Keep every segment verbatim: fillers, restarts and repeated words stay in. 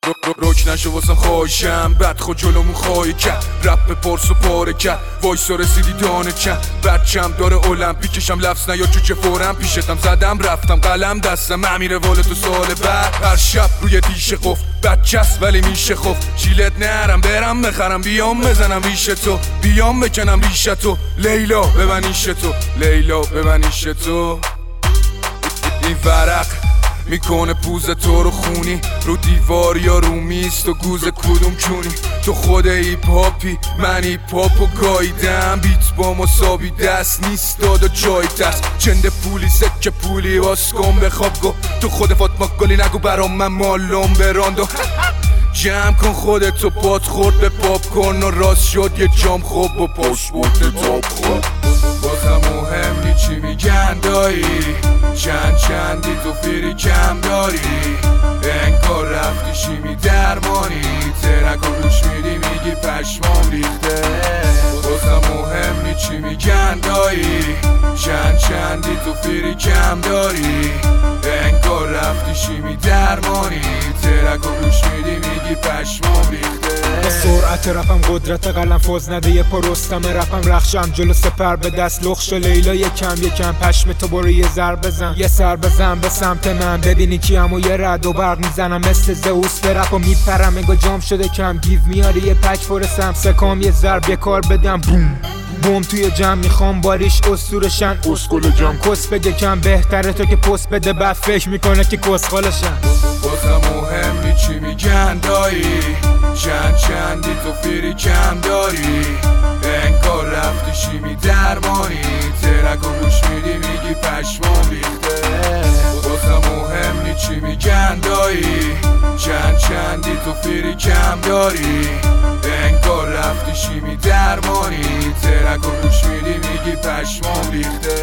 روک نشو واسم خواهشم بد خود جلومون خواهی کرد رپ پرس و پاره کرد وایسا رسیدی دانه چند بچم داره المپیکشم لفظ نیا چوچه فورم پیشتم زدم رفتم قلم دستم امیره والا تو سال بعد هر شب روی دیشه قفل بچه‌ست ولی میشه خف چیلت نرم برم بخرم بیام بزنم ریش تو بیام بکنم ریش تو لیلا ببنیش تو لیلا ببنیش تو این ورق میکنه پوز تو رو خونی رو دیوار یا رو میز تو گوز کدوم چونی تو خود ایپ هاپی من ایپ هاپو گاییدم بیت با مساوی دست نیست داد و جای دست چند پولی سکه پولی واس کن بخواب گو تو خود فاطمه گلی نگو برام من مالام براندو جمع کن خودتو پات خورد به پاپ کن و راست شد یه جام خوب و پاسپورت تاپ خورد بازم مهم نی چی میگن دایی چند چندی تو فیری کم داری انگار رفتی شیمی درمانی ترک و روش میدی میگی پشمام ریخته بازم مهم نی چی میگن دایی چند چندی تو فیری کم داری انگار رفتی شیمی درمانی ترک و روش میدی میگی پشمام ریخته با سرعت رپم قدرت قلم فاز نده یه پا رستم رپم رخشم جلو سپر به دست لخش و لیلا یکم یکم پشم تو برو یه زر بزن یه سر بزن به سمت من ببینی کیم و یه رد و برق میزنم مثل زئوس به رپ و میپرم انگار جام شده کم گیو میاری یه پک فرستم سکام یه ضرب یه کار بدم بوم بوم توی جمع میخوام باریش اسطورشن اسکل جمع کس بگه کم بهتره تو که پست بده بعد فکر میکنه که کسخالشن بازم مهم نی چی میگن دایی چند چندی تو فیری کم داری انگار رفتی شیمی درمانی ترک و روش میدی میگی پشمام ریخته بازم مهم نی چی میگن دایی چند چندی تو فیری کم داری انگار رفتی شیمی درمانی ترک و روش میدی میگی پشمام ریخته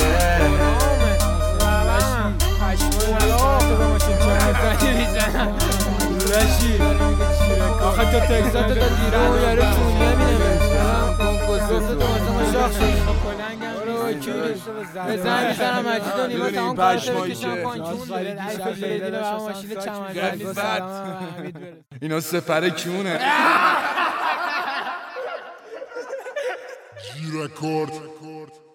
آخه تو تکسات تا دیران و یاره چونیه مینه کنکوزو تو مثلا شاخ شد بزن میزنم مجید و نیما تمام کارتو بکشم کنکون داره عیف لیدینه و ماشین چمنزنی سلام اینا سپر کیونه G Record